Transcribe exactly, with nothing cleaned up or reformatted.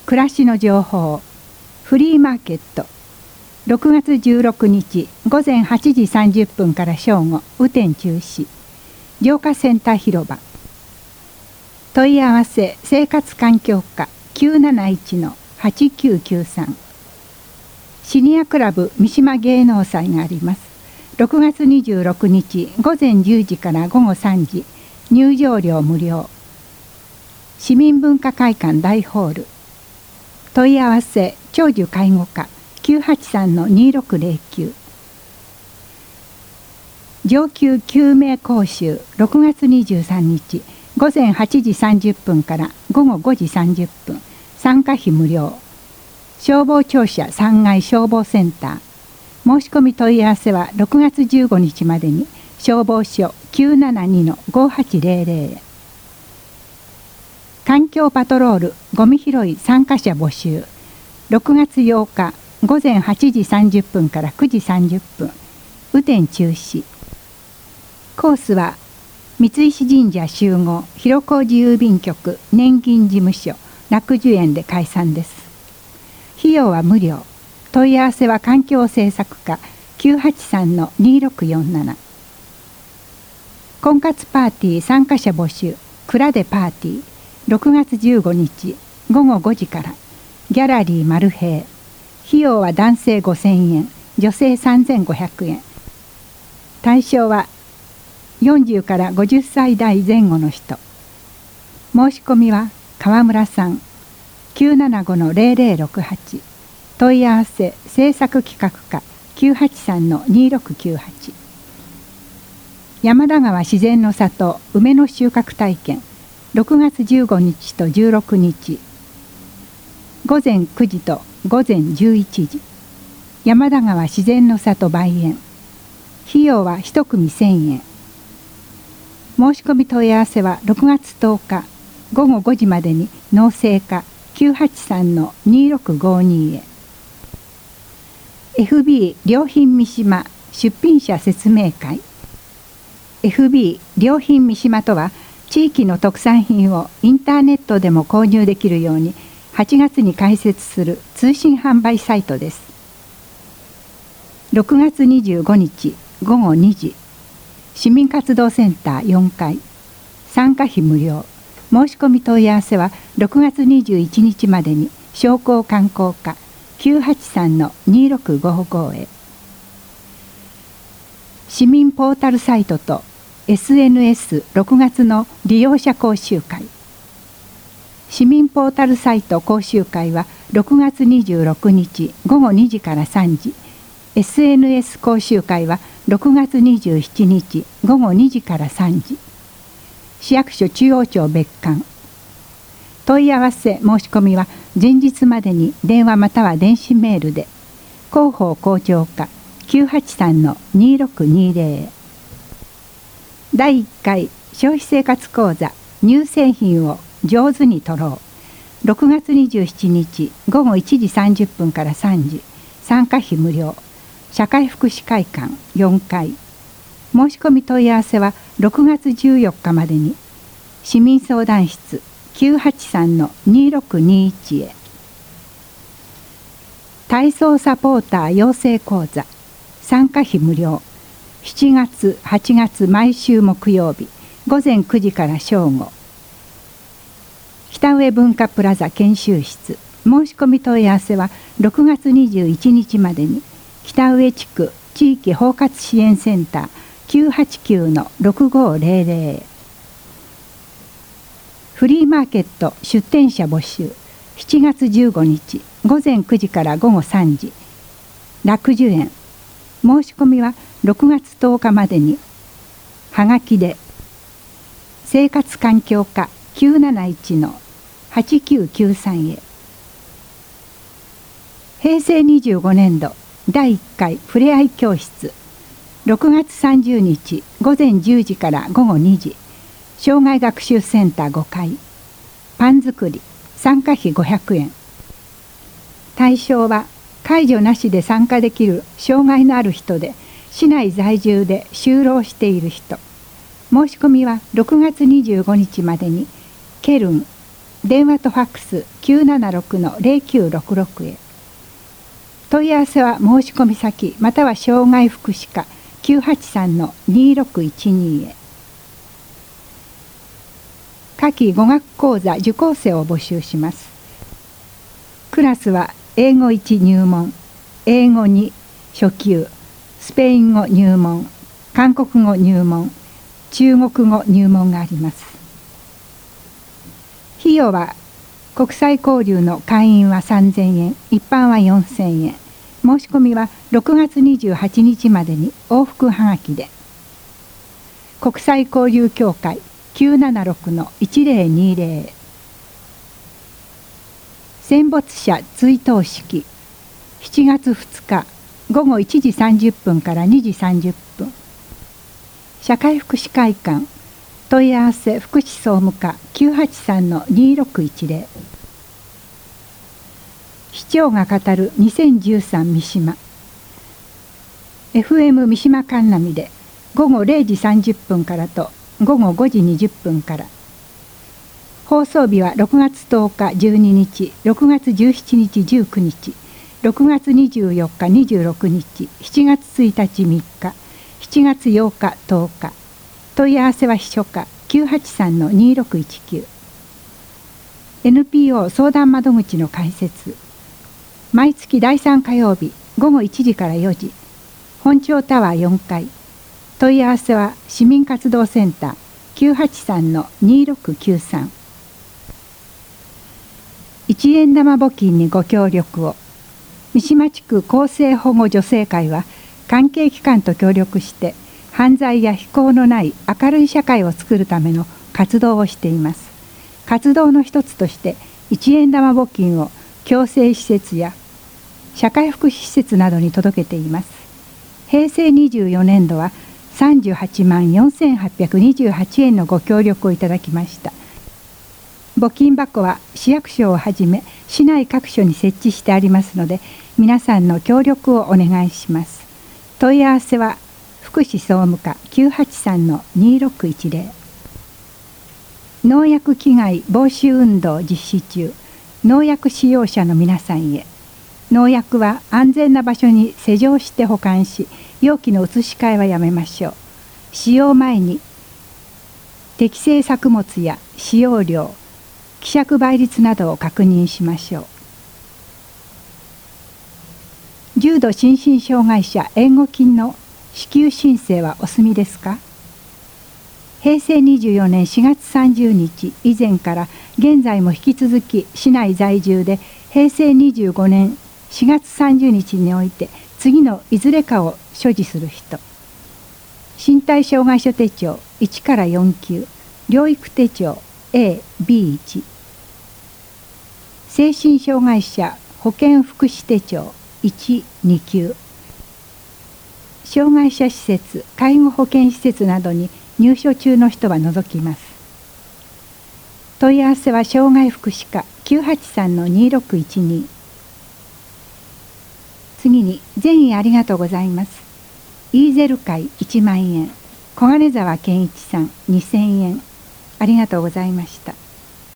暮らしの情報フリーマーケットろくがつじゅうろくにちごぜんはちじさんじゅっぷんから正午雨天中止浄化センター広場問い合わせ生活環境課 きゅうなないち のはちきゅうきゅうさんシニアクラブ三島芸能祭があります。ろくがつにじゅうろくにちごぜんじゅうじからごごさんじ入場料無料市民文化会館大ホール問い合わせ長寿介護課 きゅうはちさんのにろくぜろきゅう上級救命講習ろくがつにじゅうさんにちごぜんはちじさんじゅっぷんからごごごじさんじゅっぷん参加費無料消防庁舎さんがい消防センター申し込み問い合わせはろくがつじゅうごにちまでに消防署 きゅうななにのごはちぜろぜろ へ環境パトロールゴミ拾い参加者募集ろくがつようかごぜんはちじさんじゅっぷんからくじさんじゅっぷん雨天中止コースは三石神社集合広小路郵便局年金事務所楽寿園で開催です。費用は無料問い合わせは環境政策課 きゅうはちさんのにろくよんなな婚活パーティー参加者募集蔵でパーティーろくがつじゅうごにちごごごじからギャラリーマルヘイ費用は男性ごせんえん女性さんぜんごひゃくえん対象はよんじゅうからごじゅっさいだいぜん後の人申し込みは川村さん きゅうななごのぜろぜろろくはち問い合わせ制作企画課 きゅうはちさんのにろくきゅうはち山田川自然の里梅の収穫体験ろくがつじゅうごにちとじゅうろくにちごぜんくじとごぜんじゅういちじ山田川自然の里梅園費用は一組せんえん申し込み問い合わせはろくがつとおかごごごじまでに農政課 きゅうはちさんのにろくごにへ エフビー 良品三島出品者説明会 エフビー 良品三島とは地域の特産品をインターネットでも購入できるようにはちがつに開設する通信販売サイトです。ろくがつにじゅうごにちごごにじ市民活動センターよんかい参加費無料申し込み問い合わせはろくがつにじゅういちにちまでに商工観光課 きゅうはちさんのにろくごご へ市民ポータルサイトと エスエヌエスろくがつの利用者講習会市民ポータルサイト講習会はろくがつにじゅうろくにちごごにじからさんじ エスエヌエス 講習会はろくがつにじゅうしちにちごごにじからさんじ市役所中央町別館問い合わせ申し込みは前日までに電話または電子メールで広報校長課 きゅうはちさんのにろくにぜろ だいいっかい消費生活講座乳製品を上手に取ろうろくがつにじゅうしちにちごごいちじさんじゅっぷんからさんじ参加費無料社会福祉会館よんかい申し込み問い合わせはろくがつじゅうよっかまでに市民相談室 きゅうはちさんのにろくにいちへ体操サポーター養成講座参加費無料しちがつはちがつ毎週木曜日ごぜんくじから正午北上文化プラザ研修室申し込み問い合わせはろくがつにじゅういちにちまでに北上地区地域包括支援センター きゅうはちきゅうのろくごぜろぜろ へフリーマーケット出店者募集しちがつじゅうごにちごぜんくじからごごさんじ楽寿園申し込みはろくがつとおかまでにはがきで生活環境課 きゅうなないちのはちきゅうきゅうさんへへいせいにじゅうごねんどだいいっかいふれあい教室ろくがつさんじゅうにちごぜんじゅうじからごごにじ障害学習センターごかいパン作り参加費ごひゃくえん対象は介助なしで参加できる障害のある人で市内在住で就労している人申し込みはろくがつにじゅうごにちまでにケルン電話とファックス きゅうななろくのゼロきゅうろくろく へ。問い合わせは申し込み先または障害福祉課 きゅうはちさんのにろくいちに へ。夏季語学講座受講生を募集します。クラスは英語いち入門、英語に初級、スペイン語入門、韓国語入門、中国語入門があります。費用は国際交流の会員はさんぜんえん、一般はよんせんえん。申し込みはろくがつにじゅうはちにちまでに往復はがきで。国際交流協会 きゅうななろくのいちぜろにぜろ へ。戦没者追悼式しちがつふつかごごいちじさんじゅっぷんからにじさんじゅっぷん。社会福祉会館問い合わせ福祉総務課 きゅうはちさんのにろくいちぜろ。市長が語るにせんじゅうさん三島 エフエム 三島カンナミでごごれいじさんじゅっぷんからとごごごじにじゅっぷんから。放送日はろくがつとおかじゅうににち、ろくがつじゅうしちにちじゅうくにち、ろくがつにじゅうよっかにじゅうろくにち、しちがつついたちみっか、しちがつようかとおか。問い合わせは秘書課 きゅうはちさんのにろくいちきゅう。エヌピーオー 相談窓口の開設。毎月だいさんかようびごごいちじからよじ。本町タワーよんかい。問い合わせは市民活動センター きゅうはちさんのにろくきゅうさん。いちえん玉募金にご協力を。三島地区更生保護女性会は関係機関と協力して犯罪や非行のない明るい社会を作るための活動をしています。活動の一つとしていちえん玉募金を矯正施設や社会福祉施設などに届けています。へいせいにじゅうよねんどはさんじゅうはちまんよんせんはっぴゃくにじゅうはちえんのご協力をいただきました。募金箱は市役所をはじめ市内各所に設置してありますので、皆さんの協力をお願いします。問い合わせは福祉総務課 きゅうはちさんのにろくいちぜろ。農薬危害防止運動実施中。農薬使用者の皆さんへ。農薬は安全な場所に施錠して保管し、容器の移し替えはやめましょう。使用前に適正作物や使用量、希釈倍率などを確認しましょう。重度心身障害者援護金の支給申請はお済みですか？へいせいにじゅうよねんしがつさんじゅうにち以前から現在も引き続き市内在住で、へいせいにじゅうごねんしがつさんじゅうにちにおいて次のいずれかを所持する人。身体障害者手帳いちからよんきゅう、療育手帳 エービーいち、精神障害者保健福祉手帳いち、にきゅう、障害者施設介護保健施設などに入所中の人は除きます。問い合わせは障害福祉課 きゅうはちさんのにろくいちに。次に善意ありがとうございます。イーゼル会いちまんえん、小金沢健一さんにせんえん、ありがとうございました。